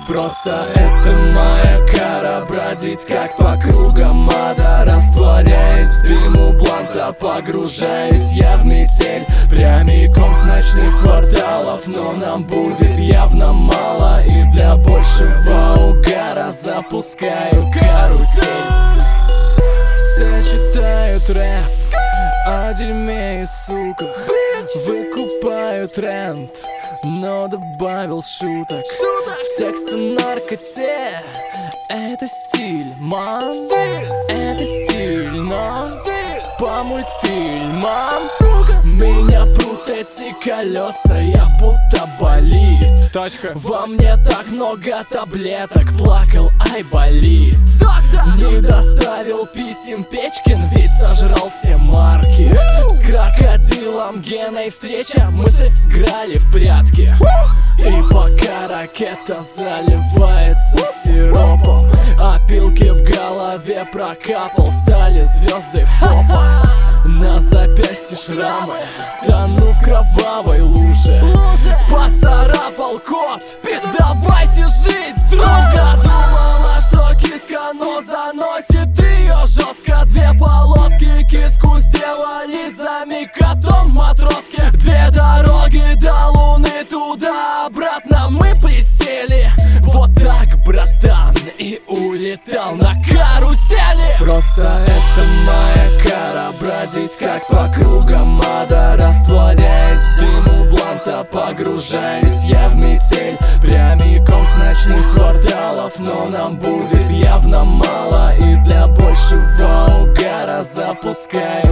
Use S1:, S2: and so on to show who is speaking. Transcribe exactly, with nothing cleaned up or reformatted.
S1: Просто это моя кара, бродить как по кругам ада, растворяясь в дыму бланта, погружаюсь я в метель, прямиком с ночных кварталов. Но нам будет явно мало, и для большего угара запускаю карусель. Все читают рэп о дерьме и суках, выкупаю тренд, но добавил шуток в текст о наркоте. Это стиль, мам, это стиль, но по мультфильмам меня прут эти колеса, я будто болит. Точка. Во мне так много таблеток, плакал, ай, болит. Не доставил писем Печкин, ведь сожрал все марки. С крокодилом Геной встреча, мы сыграли в прятки. И пока ракета заливается сиропом, опилки в голове прокапал, стали звезды попа. На запястье шрамы, тону в кровавой луже. Поцарапал кот, давайте жить дружно. Думала, что киска, но заносит ее жестко. Две полоски киску сделали за миг, котом в матроске. Две дороги до луны, туда-обратно мы присели. Вот так, братан, и улетал на карусели. Просто это моя кара, бродить как по кругам ада, растворяясь в дыму бланта, погружаюсь я в метель, прямиком с ночных кварталов. Но нам будет явно мало, и для большего угара запускаю